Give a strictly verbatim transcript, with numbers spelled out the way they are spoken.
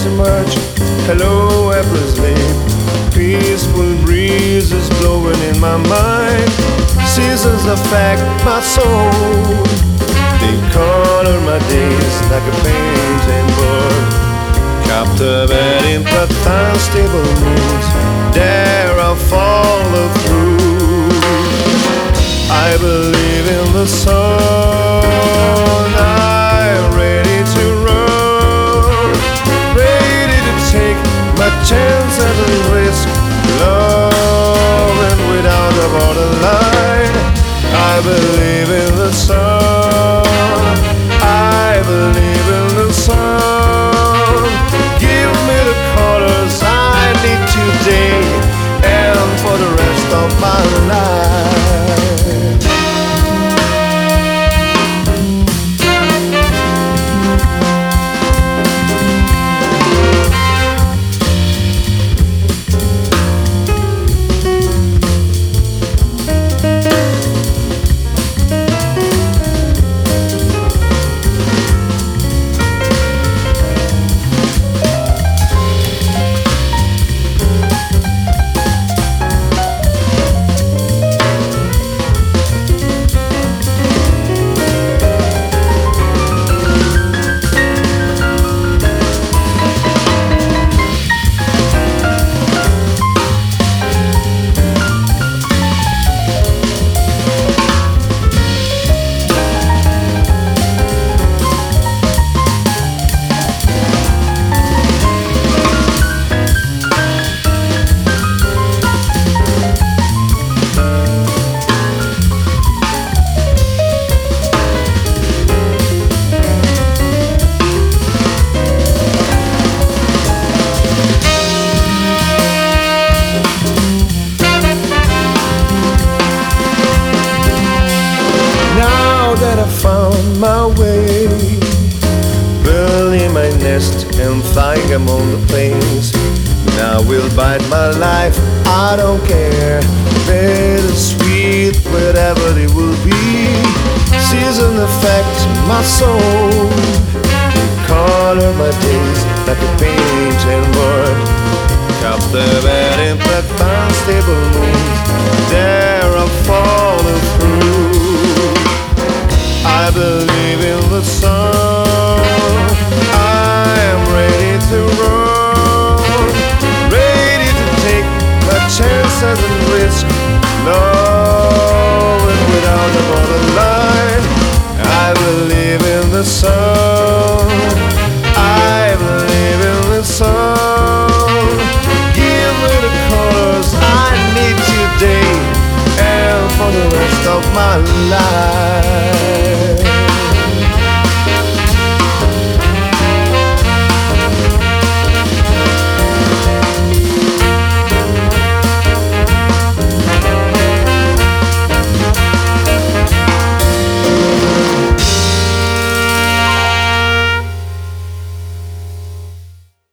emerge. Hello, April's sleep. Peaceful breezes blowing in my mind. Seasons affect my soul. They color my days like a painting board. Captivating but unstable moods. There I follow through. I believe in the sun. I'm ready to run, ready to take my chances and risk loving without a borderline. I believe in the sun. I believe in the sun. Give me the colors I need today and for the rest of my life. Found my way, building my nest and flying among the plains. Now will bide my life, I don't care. Bittersweet, whatever it will be. Season affects my soul. They color my days like a painting board. Captivating but unstable moods. There I follow through. I believe in the sun. I am ready to run, ready to take my chances and risk loving without a borderline. I believe in the sun. I believe in the sun. Give me the colors I need today and for the rest of my life.